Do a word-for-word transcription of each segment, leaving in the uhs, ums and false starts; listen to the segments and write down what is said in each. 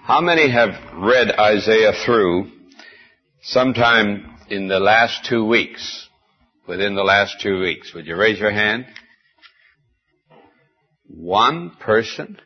How many have read Isaiah through sometime in the last two weeks? Within the last two weeks. Would you raise your hand? One person?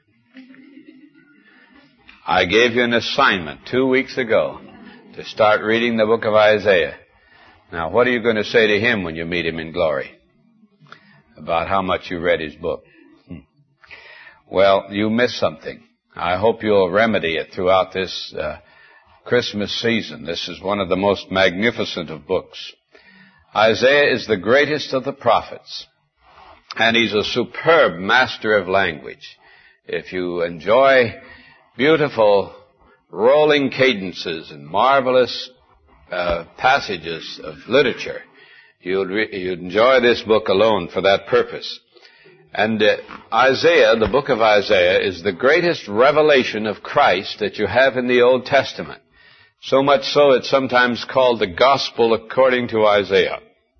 I gave you an assignment two weeks ago to start reading the book of Isaiah. Now, what are you going to say to him when you meet him in glory? About how much you read his book. Hmm. Well, you missed something. I hope you'll remedy it throughout this uh, Christmas season. This is one of the most magnificent of books. Isaiah is the greatest of the prophets, and he's a superb master of language. If you enjoy beautiful rolling cadences and marvelous uh, passages of literature, you'd, re- you'd enjoy this book alone for that purpose. And uh, Isaiah, the book of Isaiah, is the greatest revelation of Christ that you have in the Old Testament. So much so it's sometimes called the Gospel according to Isaiah.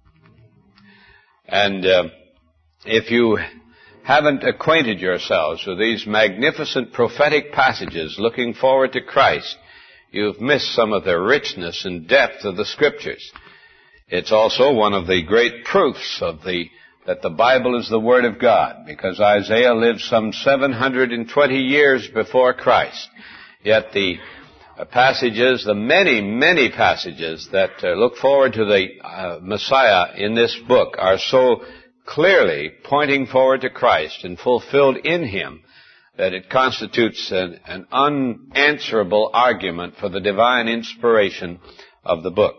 And uh, if you haven't acquainted yourselves with these magnificent prophetic passages looking forward to Christ, you've missed some of the richness and depth of the Scriptures. It's also one of the great proofs of the that the Bible is the Word of God, because Isaiah lived some seven hundred twenty years before Christ. Yet the passages, the many, many passages that uh, look forward to the uh, Messiah in this book are so clearly pointing forward to Christ and fulfilled in Him that it constitutes an, an unanswerable argument for the divine inspiration of the book.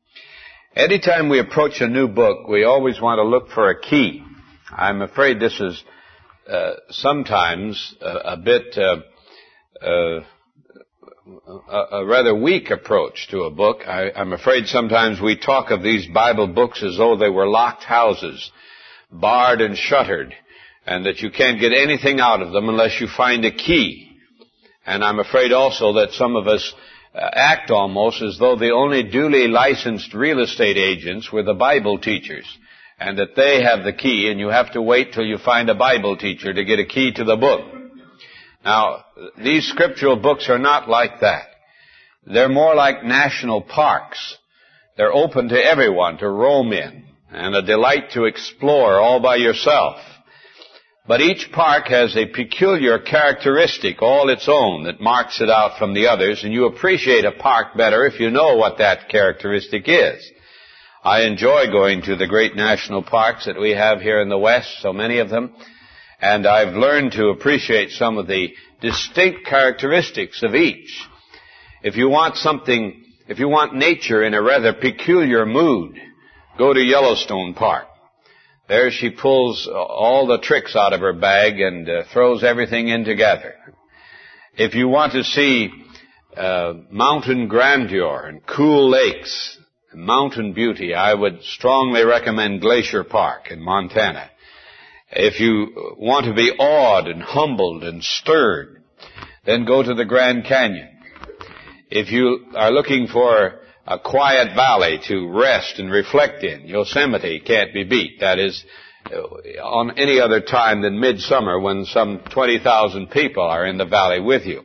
Anytime we approach a new book, we always want to look for a key. I'm afraid this is uh, sometimes a, a bit uh, uh, a, a rather weak approach to a book. I, I'm afraid sometimes we talk of these Bible books as though they were locked houses, barred and shuttered, and that you can't get anything out of them unless you find a key. And I'm afraid also that some of us Uh, act almost as though the only duly licensed real estate agents were the Bible teachers, and that they have the key, and you have to wait till you find a Bible teacher to get a key to the book. Now, these scriptural books are not like that. They're more like national parks. They're open to everyone to roam in, and a delight to explore all by yourself. But each park has a peculiar characteristic all its own that marks it out from the others, and you appreciate a park better if you know what that characteristic is. I enjoy going to the great national parks that we have here in the West, so many of them, and I've learned to appreciate some of the distinct characteristics of each. If you want something, if you want nature in a rather peculiar mood, go to Yellowstone Park. There she pulls all the tricks out of her bag and uh, throws everything in together. If you want to see uh, mountain grandeur and cool lakes and mountain beauty, I would strongly recommend Glacier Park in Montana. If you want to be awed and humbled and stirred, then go to the Grand Canyon. If you are looking for a quiet valley to rest and reflect in, Yosemite can't be beat. That is, on any other time than midsummer when some twenty thousand people are in the valley with you.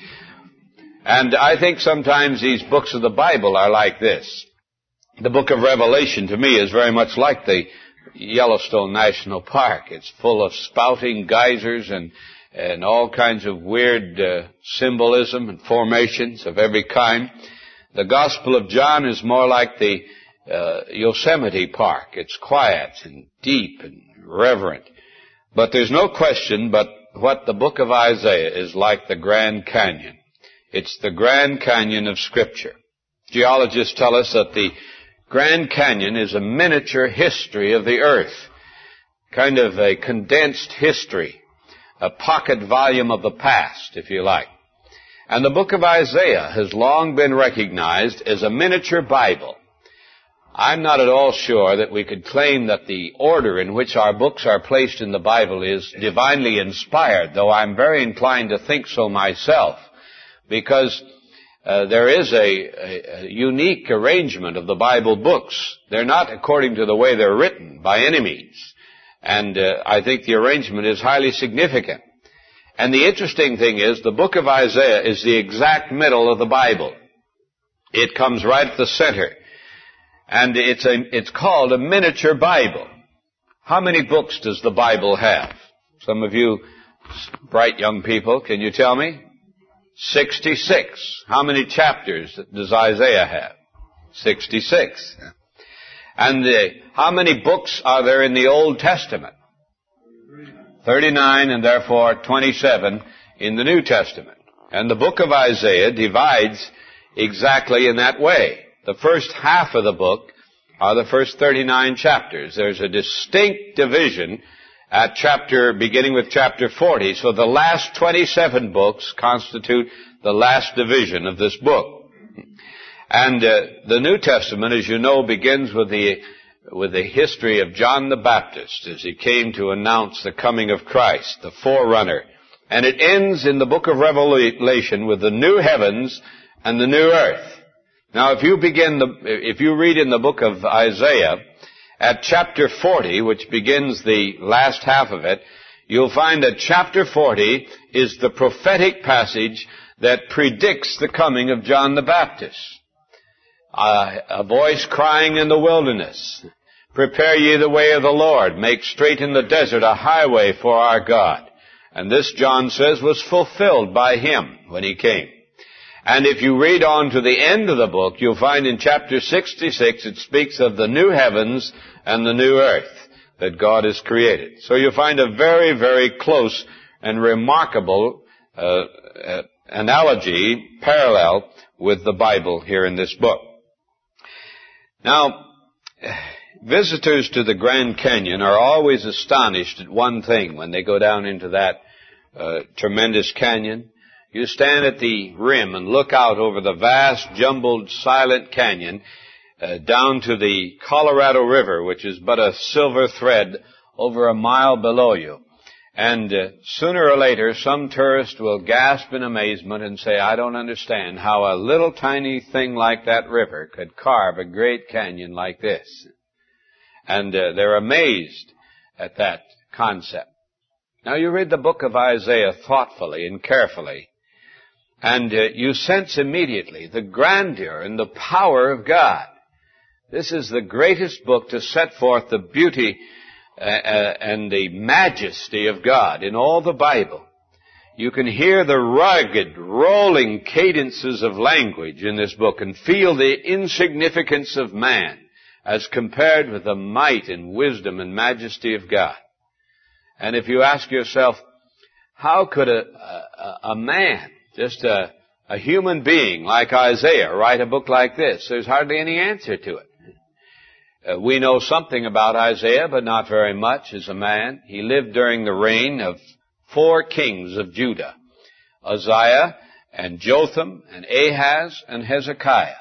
And I think sometimes these books of the Bible are like this. The book of Revelation, to me, is very much like the Yellowstone National Park. It's full of spouting geysers and, and all kinds of weird uh, symbolism and formations of every kind. The Gospel of John is more like the uh, Yosemite Park. It's quiet and deep and reverent. But there's no question but what the book of Isaiah is like the Grand Canyon. It's the Grand Canyon of Scripture. Geologists tell us that the Grand Canyon is a miniature history of the earth, kind of a condensed history, a pocket volume of the past, if you like. And the book of Isaiah has long been recognized as a miniature Bible. I'm not at all sure that we could claim that the order in which our books are placed in the Bible is divinely inspired, though I'm very inclined to think so myself, because uh, there is a, a, a unique arrangement of the Bible books. They're not according to the way they're written by any means, and uh, I think the arrangement is highly significant. And the interesting thing is, the book of Isaiah is the exact middle of the Bible. It comes right at the center. And it's a, it's called a miniature Bible. How many books does the Bible have? Some of you bright young people, can you tell me? sixty-six. How many chapters does Isaiah have? sixty-six. And the, how many books are there in the Old Testament? thirty-nine, and therefore twenty-seven in the New Testament. And the book of Isaiah divides exactly in that way. The first half of the book are the first thirty-nine chapters. There's a distinct division at chapter, beginning with chapter forty. So the last twenty-seven books constitute the last division of this book. And uh, the New Testament, as you know, begins with the with the history of John the Baptist as he came to announce the coming of Christ, the forerunner. And it ends in the book of Revelation with the new heavens and the new earth. Now, if you begin the, if you read in the book of Isaiah, at chapter forty, which begins the last half of it, you'll find that chapter forty is the prophetic passage that predicts the coming of John the Baptist. Uh, a voice crying in the wilderness, prepare ye the way of the Lord, make straight in the desert a highway for our God. And this, John says, was fulfilled by him when he came. And if you read on to the end of the book, you'll find in chapter sixty-six, it speaks of the new heavens and the new earth that God has created. So you'll find a very, very close and remarkable uh, uh, analogy, parallel with the Bible here in this book. Now, visitors to the Grand Canyon are always astonished at one thing when they go down into that uh, tremendous canyon. You stand at the rim and look out over the vast, jumbled, silent canyon uh, down to the Colorado River, which is but a silver thread over a mile below you. And uh, sooner or later, some tourist will gasp in amazement and say, I don't understand how a little tiny thing like that river could carve a great canyon like this. And uh, they're amazed at that concept. Now, you read the book of Isaiah thoughtfully and carefully, and uh, you sense immediately the grandeur and the power of God. This is the greatest book to set forth the beauty uh, uh, and the majesty of God in all the Bible. You can hear the rugged, rolling cadences of language in this book and feel the insignificance of man as compared with the might and wisdom and majesty of God. And if you ask yourself, how could a, a, a man, just a, a human being like Isaiah, write a book like this? There's hardly any answer to it. Uh, we know something about Isaiah, but not very much as a man. He lived during the reign of four kings of Judah, Uzziah and Jotham and Ahaz and Hezekiah.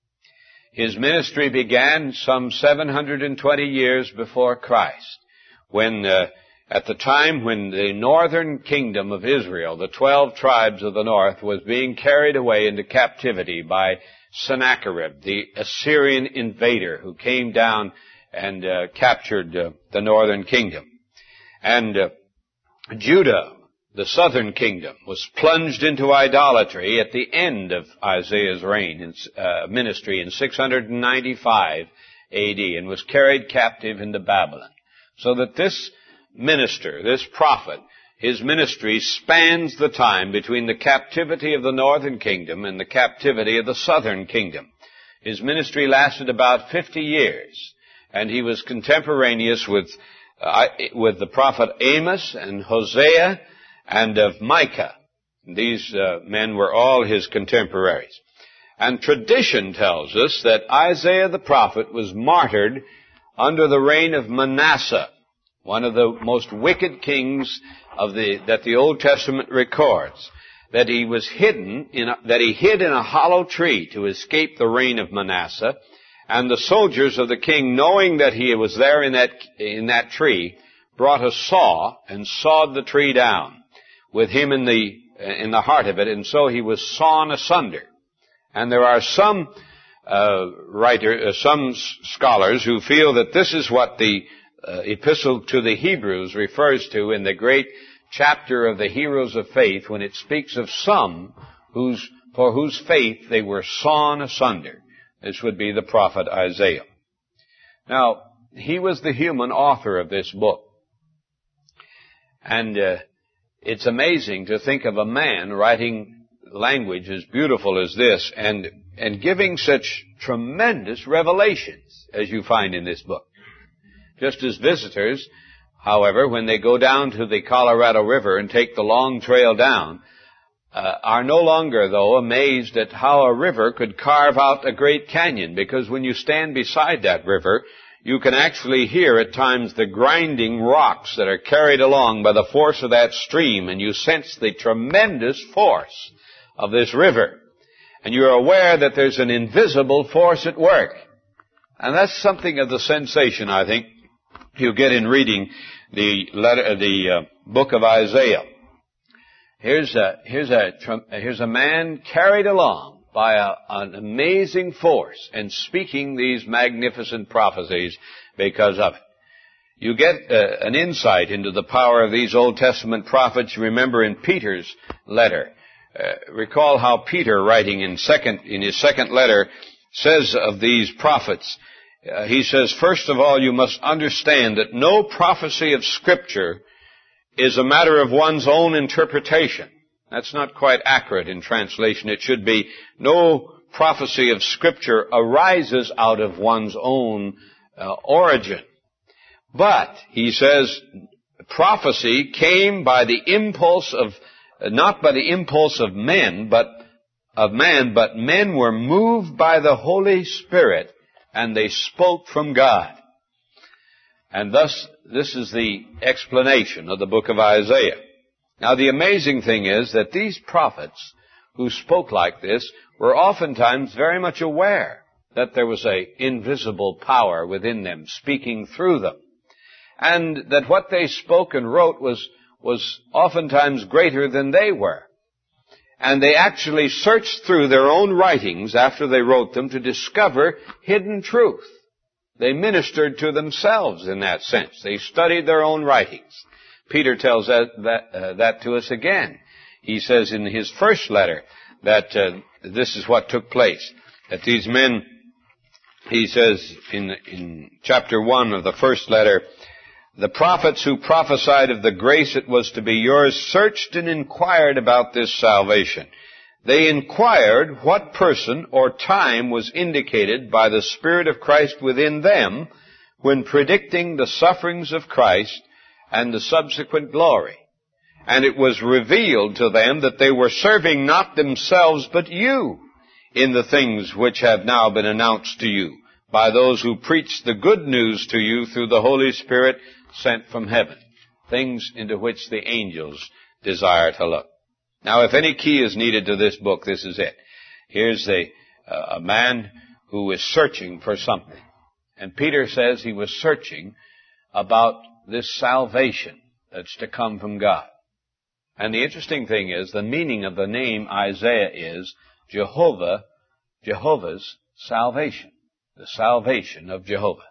His ministry began some seven hundred twenty years before Christ, when uh, at the time when the northern kingdom of Israel, the twelve tribes of the north, was being carried away into captivity by Sennacherib, the Assyrian invader who came down and uh, captured uh, the northern kingdom. And uh, Judah, the southern kingdom, was plunged into idolatry at the end of Isaiah's reign in uh, ministry in six hundred ninety-five A D and was carried captive into Babylon. So that this minister, this prophet, his ministry spans the time between the captivity of the northern kingdom and the captivity of the southern kingdom. His ministry lasted about fifty years, and he was contemporaneous with uh, with the prophet Amos and Hosea and of Micah. These uh, men were all his contemporaries. And tradition tells us that Isaiah the prophet was martyred under the reign of Manasseh, one of the most wicked kings of the that the Old Testament records. That he was hidden in a, that he hid in a hollow tree to escape the reign of Manasseh, and the soldiers of the king, knowing that he was there in that in that tree, brought a saw and sawed the tree down with him in the in the heart of it, and so he was sawn asunder. And there are some uh, writer, uh, some scholars who feel that this is what the uh, epistle to the Hebrews refers to in the great chapter of the heroes of faith when it speaks of some whose, for whose faith they were sawn asunder. This would be the prophet Isaiah. Now, he was the human author of this book. And uh, it's amazing to think of a man writing language as beautiful as this and, and giving such tremendous revelations as you find in this book. Just as visitors, however, when they go down to the Colorado River and take the long trail down, uh, are no longer, though, amazed at how a river could carve out a great canyon, because when you stand beside that river, you can actually hear at times the grinding rocks that are carried along by the force of that stream, and you sense the tremendous force of this river. And you're aware that there's an invisible force at work. And that's something of the sensation, I think, you get in reading the letter, the uh, book of Isaiah. Here's a, here's a, here's a man carried along by a, an amazing force and speaking these magnificent prophecies because of it. You get uh, an insight into the power of these Old Testament prophets. Remember in Peter's letter, uh, recall how Peter, writing in second in his second letter, says of these prophets, uh, he says, first of all, you must understand that no prophecy of Scripture is a matter of one's own interpretation. That's not quite accurate in translation. It should be, no prophecy of Scripture arises out of one's own uh, origin. But, he says, prophecy came by the impulse of, uh, not by the impulse of men, but of man, but men were moved by the Holy Spirit, and they spoke from God. And thus, this is the explanation of the book of Isaiah. Now, the amazing thing is that these prophets who spoke like this were oftentimes very much aware that there was an invisible power within them speaking through them, and that what they spoke and wrote was, was oftentimes greater than they were. And they actually searched through their own writings after they wrote them to discover hidden truth. They ministered to themselves in that sense. They studied their own writings. Peter tells that, that, uh, that to us again. He says in his first letter that uh, this is what took place. That these men, he says in, in chapter one of the first letter, the prophets who prophesied of the grace that was to be yours searched and inquired about this salvation. They inquired what person or time was indicated by the Spirit of Christ within them when predicting the sufferings of Christ and the subsequent glory. And it was revealed to them that they were serving not themselves but you in the things which have now been announced to you by those who preach the good news to you through the Holy Spirit sent from heaven, things into which the angels desire to look. Now, if any key is needed to this book, this is it. Here's a, uh, a man who is searching for something. And Peter says he was searching about this salvation that's to come from God. And the interesting thing is, the meaning of the name Isaiah is Jehovah, Jehovah's salvation. The salvation of Jehovah.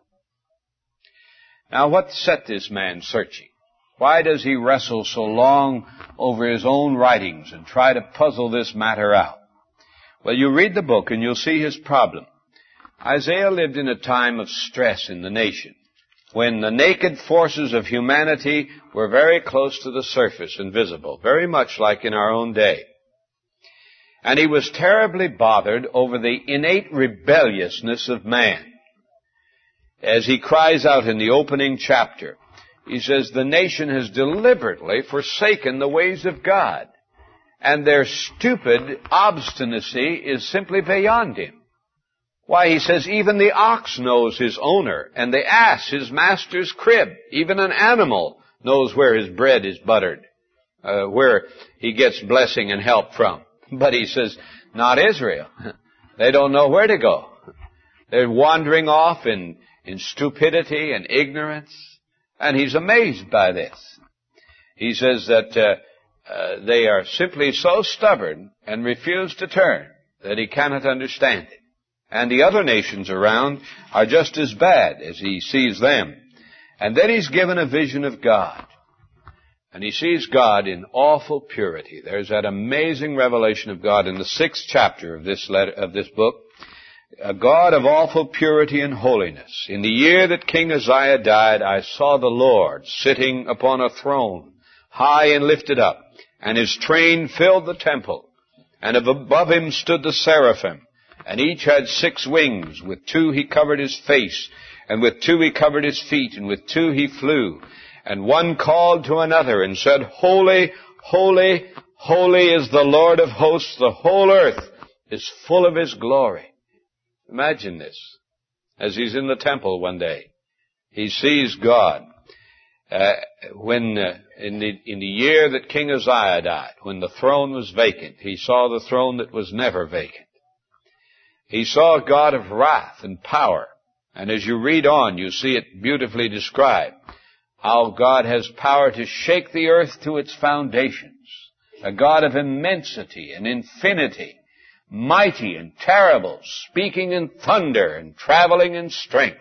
Now, what set this man searching? Why does he wrestle so long over his own writings and try to puzzle this matter out? Well, you read the book and you'll see his problem. Isaiah lived in a time of stress in the nation, when the naked forces of humanity were very close to the surface and visible, very much like in our own day. And he was terribly bothered over the innate rebelliousness of man. As he cries out in the opening chapter, he says, the nation has deliberately forsaken the ways of God, and their stupid obstinacy is simply beyond him. Why, he says, even the ox knows his owner, and the ass his master's crib. Even an animal knows where his bread is buttered, uh, where he gets blessing and help from. But he says, not Israel. They don't know where to go. They're wandering off in, in stupidity and ignorance. And he's amazed by this. He says that uh, uh, they are simply so stubborn and refuse to turn that he cannot understand it. And the other nations around are just as bad as he sees them. And then he's given a vision of God. And he sees God in awful purity. There's that amazing revelation of God in the sixth chapter of this letter, of this book. A God of awful purity and holiness. In the year that King Uzziah died, I saw the Lord sitting upon a throne, high and lifted up, and his train filled the temple. And above him stood the seraphim, and each had six wings. With two he covered his face, and with two he covered his feet, and with two he flew. And one called to another and said, Holy, holy, holy is the Lord of hosts. The whole earth is full of his glory. Imagine this. As he's in the temple one day, he sees God. Uh, when uh, in the in the year that King Uzziah died, when the throne was vacant, he saw the throne that was never vacant. He saw a God of wrath and power. And as you read on, you see it beautifully described. How God has power to shake the earth to its foundations. A God of immensity and infinity. Mighty and terrible, speaking in thunder and traveling in strength.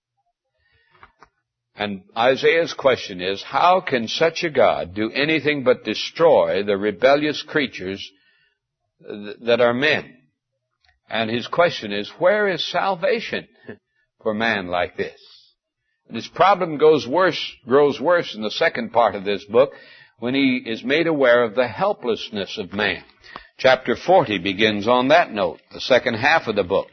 And Isaiah's question is, how can such a God do anything but destroy the rebellious creatures that are men? And his question is, where is salvation for man like this? And his problem goes worse, grows worse in the second part of this book when he is made aware of the helplessness of man. Chapter forty begins on that note, the second half of the book.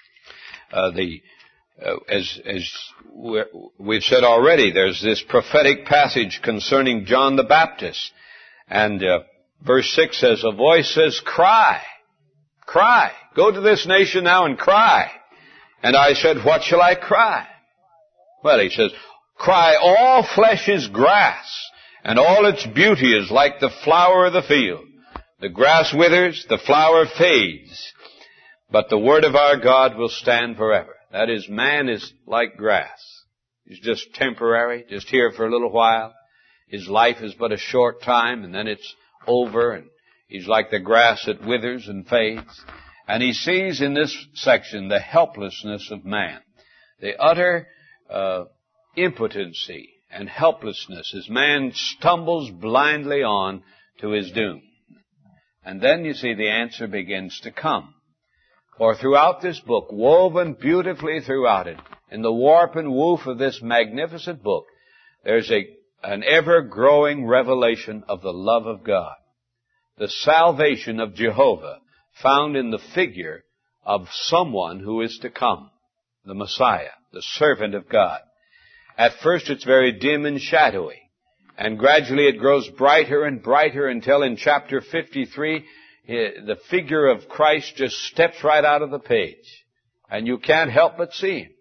Uh, the uh, as as we've said already, there's this prophetic passage concerning John the Baptist, and uh, verse six says, "A voice says, cry, cry, go to this nation now and cry." And I said, "What shall I cry?" Well, he says, "Cry, all flesh is grass, and all its beauty is like the flower of the field. The grass withers, the flower fades, but the word of our God will stand forever." That is, man is like grass. He's just temporary, just here for a little while. His life is but a short time, and then it's over, and he's like the grass that withers and fades. And he sees in this section the helplessness of man, the utter uh, impotency and helplessness as man stumbles blindly on to his doom. And then you see the answer begins to come. For throughout this book, woven beautifully throughout it, in the warp and woof of this magnificent book, there's a, an ever-growing revelation of the love of God. The salvation of Jehovah found in the figure of someone who is to come, the Messiah, the servant of God. At first it's very dim and shadowy. And gradually it grows brighter and brighter until in chapter fifty-three, the figure of Christ just steps right out of the page. And you can't help but see him.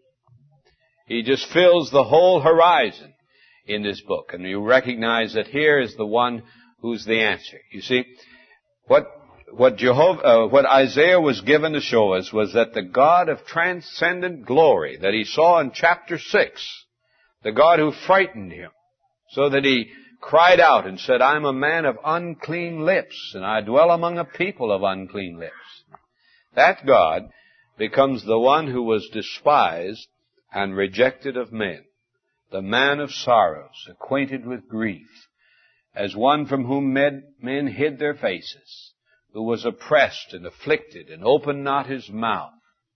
He just fills the whole horizon in this book. And you recognize that here is the one who's the answer. You see, what, what Jehovah, uh, what Isaiah was given to show us was that the God of transcendent glory that he saw in chapter six, the God who frightened him, so that he cried out and said, "I'm a man of unclean lips, and I dwell among a people of unclean lips." That God becomes the one who was despised and rejected of men, the man of sorrows, acquainted with grief, as one from whom men, men hid their faces, who was oppressed and afflicted and opened not his mouth.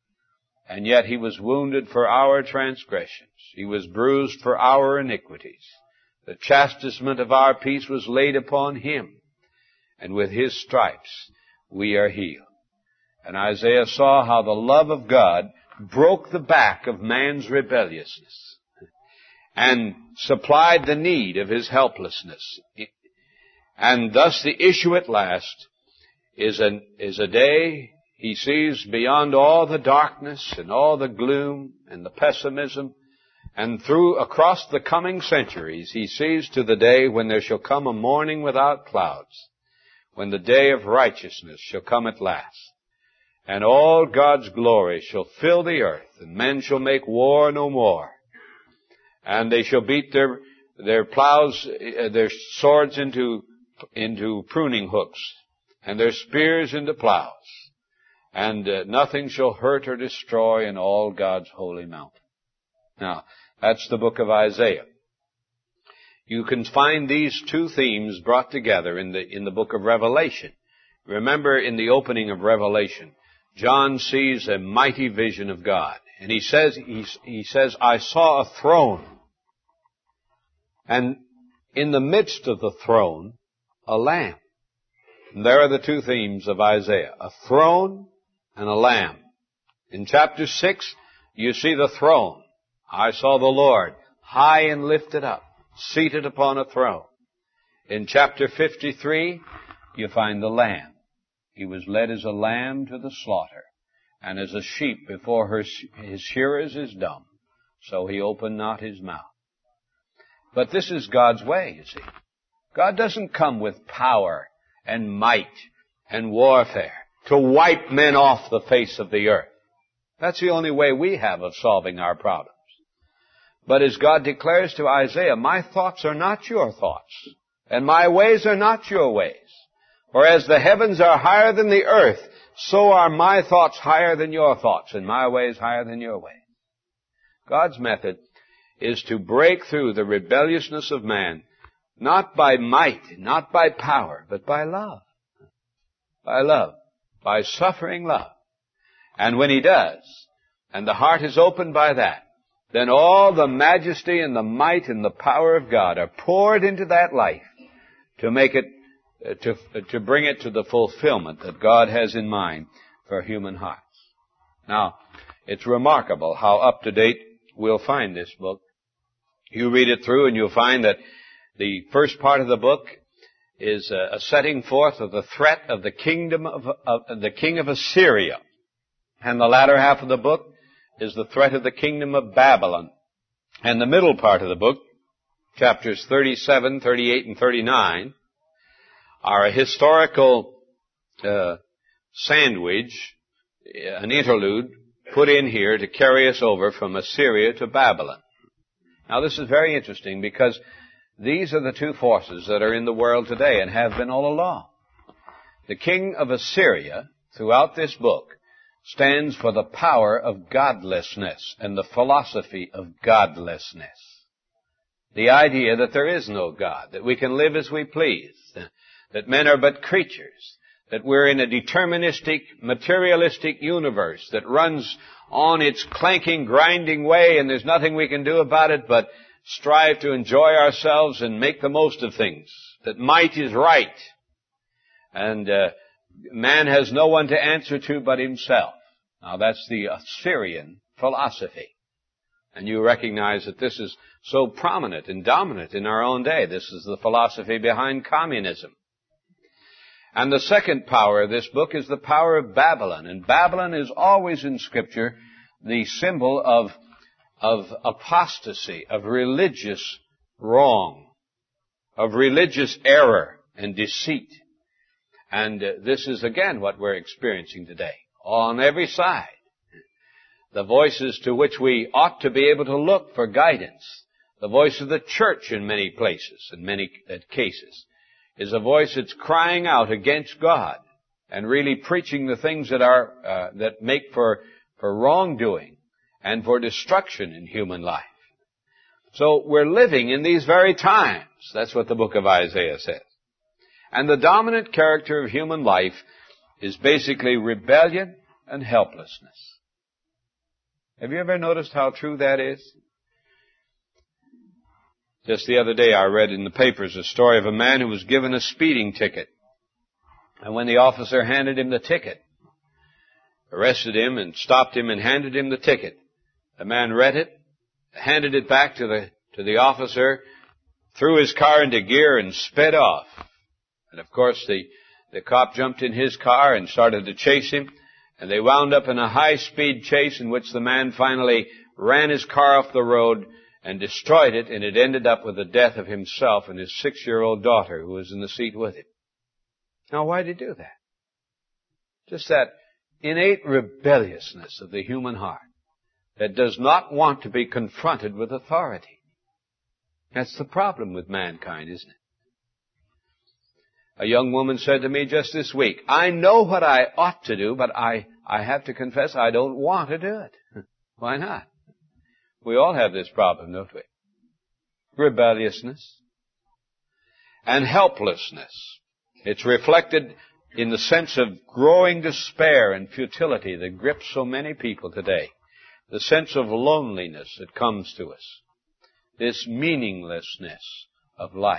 And yet he was wounded for our transgressions. He was bruised for our iniquities. The chastisement of our peace was laid upon him, and with his stripes we are healed. And Isaiah saw how the love of God broke the back of man's rebelliousness and supplied the need of his helplessness. And thus the issue at last is a, is a day he sees beyond all the darkness and all the gloom and the pessimism. And through, across the coming centuries, he sees to the day when there shall come a morning without clouds, when the day of righteousness shall come at last. And all God's glory shall fill the earth, and men shall make war no more. And they shall beat their, their plows, their swords into, into pruning hooks, and their spears into plows. And uh, nothing shall hurt or destroy in all God's holy mountain. Now, that's the book of Isaiah. You can find these two themes brought together in the, in the book of Revelation. Remember, in the opening of Revelation, John sees a mighty vision of God. And he says, he, he says, I saw a throne. And in the midst of the throne, a lamb. And there are the two themes of Isaiah, a throne and a lamb. In chapter six, you see the throne. I saw the Lord, high and lifted up, seated upon a throne. In chapter fifty-three, you find the lamb. He was led as a lamb to the slaughter, and as a sheep before her, his shearers is dumb, so he opened not his mouth. But this is God's way, you see. God doesn't come with power and might and warfare to wipe men off the face of the earth. That's the only way we have of solving our problems. But as God declares to Isaiah, my thoughts are not your thoughts, and my ways are not your ways. For as the heavens are higher than the earth, so are my thoughts higher than your thoughts, and my ways higher than your ways. God's method is to break through the rebelliousness of man, not by might, not by power, but by love. By love. By suffering love. And when he does, and the heart is opened by that, then all the majesty and the might and the power of God are poured into that life to make it, uh, to, uh, to bring it to the fulfillment that God has in mind for human hearts. Now, it's remarkable how up to date we'll find this book. You read it through and you'll find that the first part of the book is a, a setting forth of the threat of the kingdom of, of the king of Assyria. And the latter half of the book is the threat of the kingdom of Babylon. And the middle part of the book, chapters thirty-seven, thirty-eight, and thirty-nine, are a historical uh, sandwich, an interlude put in here to carry us over from Assyria to Babylon. Now this is very interesting because these are the two forces that are in the world today and have been all along. The king of Assyria, throughout this book, stands for the power of godlessness and the philosophy of godlessness. The idea that there is no God, that we can live as we please, that men are but creatures, that we're in a deterministic, materialistic universe that runs on its clanking, grinding way, and there's nothing we can do about it but strive to enjoy ourselves and make the most of things. That might is right. And uh, man has no one to answer to but himself. Now that's the Assyrian philosophy. And you recognize that this is so prominent and dominant in our own day. This is the philosophy behind communism. And the second power of this book is the power of Babylon. And Babylon is always in Scripture the symbol of, of apostasy, of religious wrong, of religious error and deceit. And uh, this is again what we're experiencing today. On every side. The voices to which we ought to be able to look for guidance. The voice of the church in many places, in many cases, is a voice that's crying out against God and really preaching the things that are, uh, that make for, for wrongdoing and for destruction in human life. So we're living in these very times. That's what the book of Isaiah says. And the dominant character of human life is basically rebellion and helplessness. Have you ever noticed how true that is? Just the other day I read in the papers a story of a man who was given a speeding ticket. And when the officer handed him the ticket, arrested him and stopped him and handed him the ticket, the man read it, handed it back to the, to the officer, threw his car into gear and sped off. And of course the The cop jumped in his car and started to chase him, and they wound up in a high-speed chase in which the man finally ran his car off the road and destroyed it, and it ended up with the death of himself and his six-year-old daughter who was in the seat with him. Now, why did he do that? Just that innate rebelliousness of the human heart that does not want to be confronted with authority. That's the problem with mankind, isn't it? A young woman said to me just this week, I know what I ought to do, but I, I have to confess I don't want to do it. Why not? We all have this problem, don't we? Rebelliousness. and helplessness. It's reflected in the sense of growing despair and futility that grips so many people today. The sense of loneliness that comes to us. This meaninglessness of life.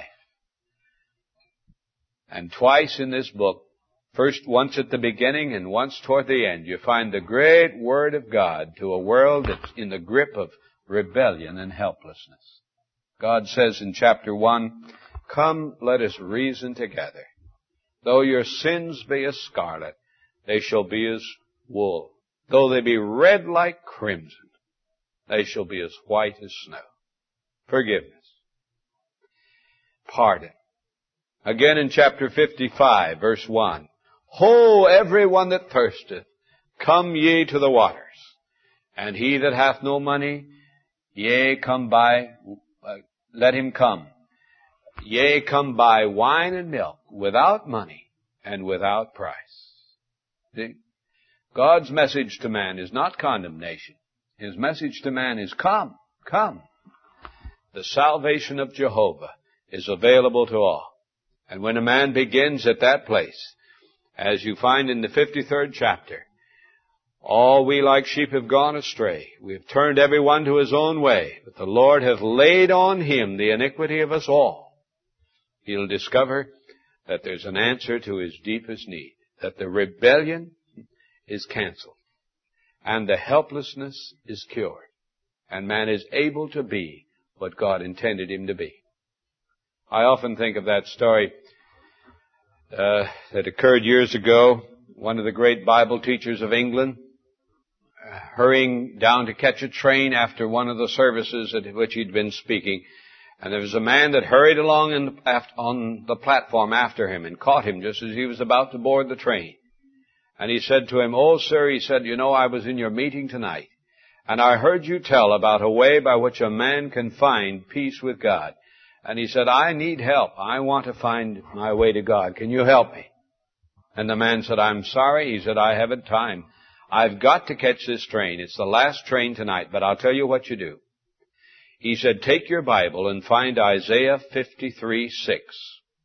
And twice in this book, first once at the beginning and once toward the end, you find the great Word of God to a world that's in the grip of rebellion and helplessness. God says in chapter one, "Come, let us reason together. Though your sins be as scarlet, they shall be as wool. Though they be red like crimson, they shall be as white as snow." Forgiveness. Pardon. Again in chapter fifty-five, verse one. "Ho, every one that thirsteth, come ye to the waters. And he that hath no money, yea, come buy, uh, let him come. Yea, come buy wine and milk without money and without price." See? God's message to man is not condemnation. His message to man is, come, come. The salvation of Jehovah is available to all. And when a man begins at that place, as you find in the fifty-third chapter, "All we like sheep have gone astray. We have turned every one to his own way. But the Lord hath laid on him the iniquity of us all." He'll discover that there's an answer to his deepest need. That the rebellion is canceled. And the helplessness is cured. And man is able to be what God intended him to be. I often think of that story uh, that occurred years ago. One of the great Bible teachers of England, uh, hurrying down to catch a train after one of the services at which he'd been speaking, and there was a man that hurried along in the, on the platform after him and caught him just as he was about to board the train. And he said to him, "Oh, sir," he said, "you know, I was in your meeting tonight, and I heard you tell about a way by which a man can find peace with God. And he said, I need help. I want to find my way to God. Can you help me?" And the man said, "I'm sorry." He said, "I haven't time. I've got to catch this train. It's the last train tonight, but I'll tell you what you do." He said, "Take your Bible and find Isaiah fifty-three six.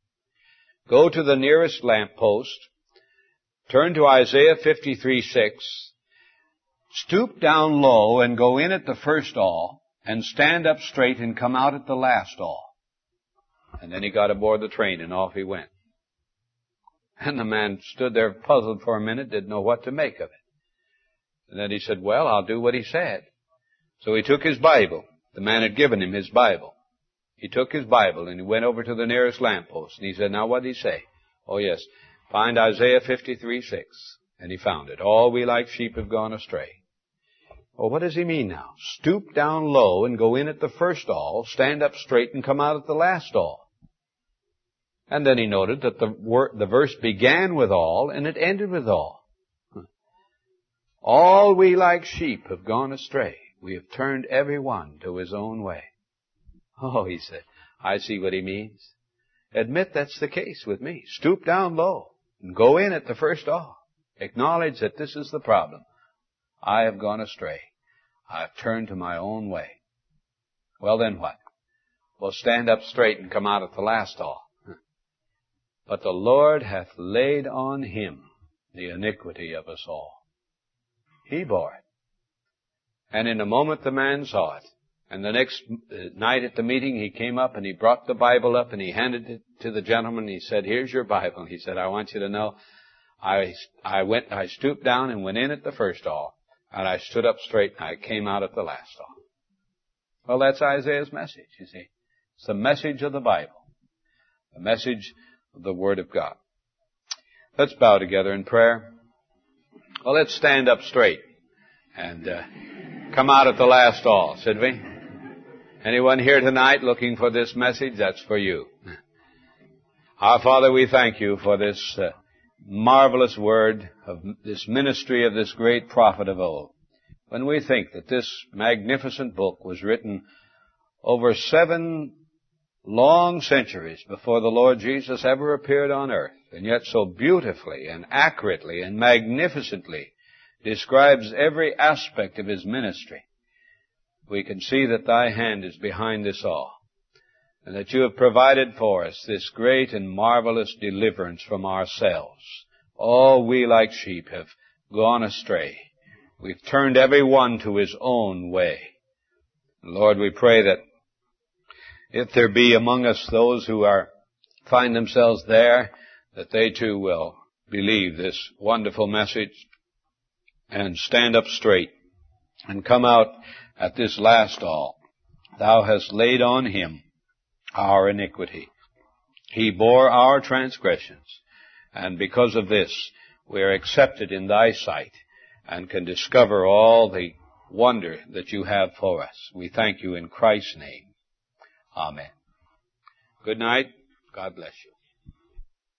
Go to the nearest lamppost, turn to Isaiah fifty-three six, stoop down low and go in at the first awl, and stand up straight and come out at the last awl." And then he got aboard the train and off he went. And the man stood there puzzled for a minute, didn't know what to make of it. And then he said, "Well, I'll do what he said." So he took his Bible. The man had given him his Bible. He took his Bible and he went over to the nearest lamppost. And he said, "Now what did he say?" "Oh yes, find Isaiah fifty-three six. And he found it. "All we like sheep have gone astray." Well, what does he mean now? Stoop down low and go in at the first awl, stand up straight and come out at the last awl. And then he noted that the, word, the verse began with all and it ended with all. "All we like sheep have gone astray. We have turned every one to his own way." Oh, he said, I see what he means. Admit that's the case with me. Stoop down low and go in at the first awl. Acknowledge that this is the problem. I have gone astray. I have turned to my own way. Well, then what? Well, stand up straight and come out at the last awl. "But the Lord hath laid on him the iniquity of us all." He bore it. And in a moment the man saw it. And the next night at the meeting he came up and he brought the Bible up and he handed it to the gentleman. He said, "Here's your Bible." He said, "I want you to know, I, I went, I stooped down and went in at the first awl. And I stood up straight and I came out at the last awl." Well, that's Isaiah's message, you see. It's the message of the Bible. The message of the Word of God. Let's bow together in prayer. Well, let's stand up straight and uh, come out at the last awl, should we? Anyone here tonight looking for this message? That's for you. Our Father, we thank you for this uh, marvelous word of this ministry of this great prophet of old. When we think that this magnificent book was written over seven long centuries before the Lord Jesus ever appeared on earth, and yet so beautifully and accurately and magnificently describes every aspect of his ministry, we can see that thy hand is behind this all. and that you have provided for us this great and marvelous deliverance from ourselves. All we like sheep have gone astray. We've turned every one to his own way. Lord, we pray that if there be among us those who are find themselves there, that they too will believe this wonderful message and stand up straight and come out at this last all. Thou hast laid on him our iniquity. He bore our transgressions, and because of this we are accepted in thy sight and can discover all the wonder that you have for us. We thank you in Christ's name. Amen. Good night. God bless you.